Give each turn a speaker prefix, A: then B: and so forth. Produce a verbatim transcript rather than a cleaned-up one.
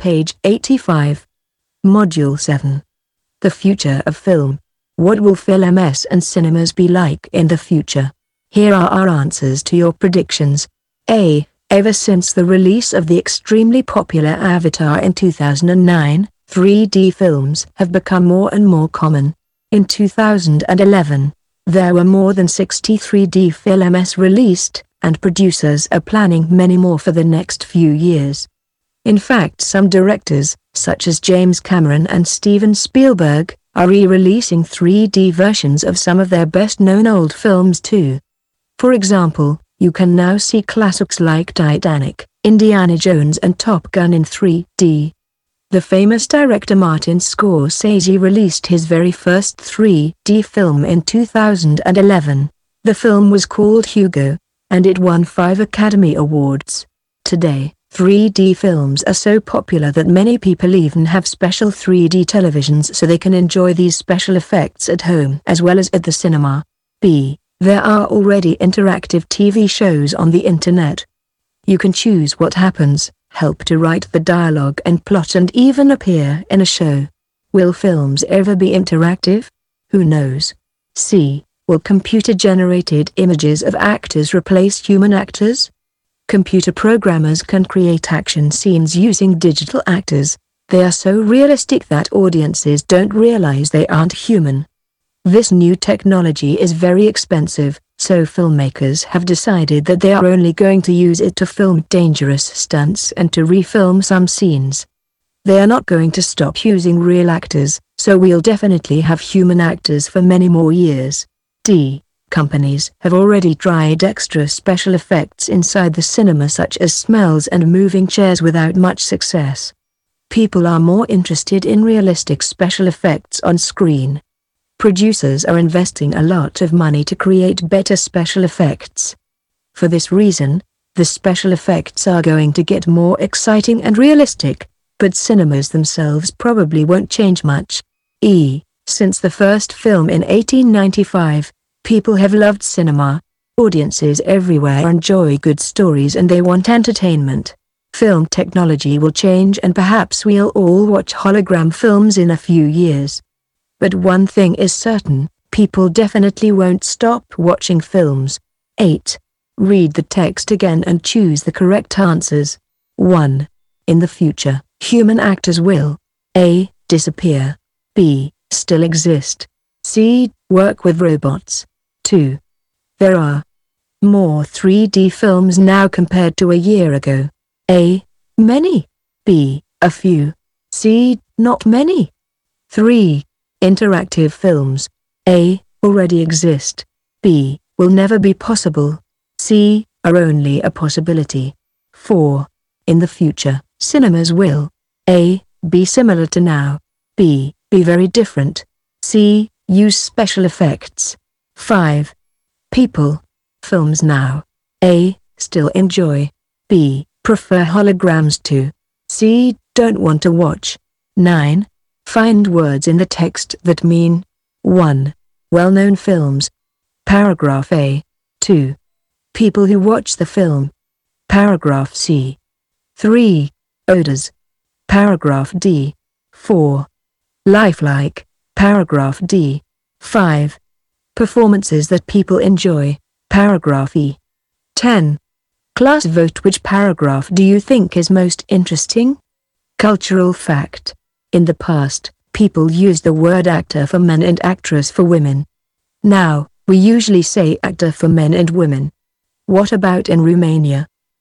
A: page eighty-five. Module seven. The future of film. What will films and cinemas be like in the future? Here are our answers to your predictions. A. Ever since the release of the extremely popular Avatar in two thousand nine, three D films have become more and more common. In two thousand eleven, there were more than sixty three D films released, and producers are planning many more for the next few years. In fact, some directors, such as James Cameron and Steven Spielberg, are re-releasing three D versions of some of their best-known old films too. For example, you can now see classics like Titanic, Indiana Jones and Top Gun in three D. The famous director Martin Scorsese released his very first three D film in two thousand eleven. The film was called Hugo, and it won five Academy Awards. Today, three D films are so popular that many people even have special three D televisions so they can enjoy these special effects at home as well as at the cinema. B. There are already interactive T V shows on the internet. You can choose what happens, help to write the dialogue and plot and even appear in a show. Will films ever be interactive? Who knows? C. Will computer-generated images of actors replace human actors? Computer programmers can create action scenes using digital actors. They are so realistic that audiences don't realize they aren't human. This new technology is very expensive, so filmmakers have decided that they are only going to use it to film dangerous stunts and to refilm some scenes. They are not going to stop using real actors, so we'll definitely have human actors for many more years. D. Companies have already tried extra special effects inside the cinema such as smells and moving chairs without much success. People are more interested in realistic special effects on screen. Producers are investing a lot of money to create better special effects. For this reason, the special effects are going to get more exciting and realistic, but cinemas themselves probably won't change much. E. Since the first film in eighteen ninety-five, people have loved cinema. Audiences everywhere enjoy good stories and they want entertainment. Film technology will change and perhaps we'll all watch hologram films in a few years. But one thing is certain, people definitely won't stop watching films. eight. Read the text again and choose the correct answers. one. In the future, human actors will A. disappear. B. still exist. C. work with robots. two. There are more three D films now compared to a year ago. A. many. B. a few. C. not many. three. Interactive films. A. already exist. B. will never be possible. C. are only a possibility. four. In the future, cinemas will A. be similar to now. B. be very different. C. use special effects. five. People. Films now. A. still enjoy. B. prefer holograms to. C. don't want to watch. nine. Find words in the text that mean one. Well-known films. Paragraph A. two. People who watch the film. Paragraph C. three. Odors. Paragraph D. four. Lifelike. Paragraph D. five. Performances that people enjoy. Paragraph E. ten. Class vote. Which paragraph do you think is most interesting? Cultural fact. In the past, people used the word actor for men and actress for women. Now, we usually say actor for men and women. What about in Romania?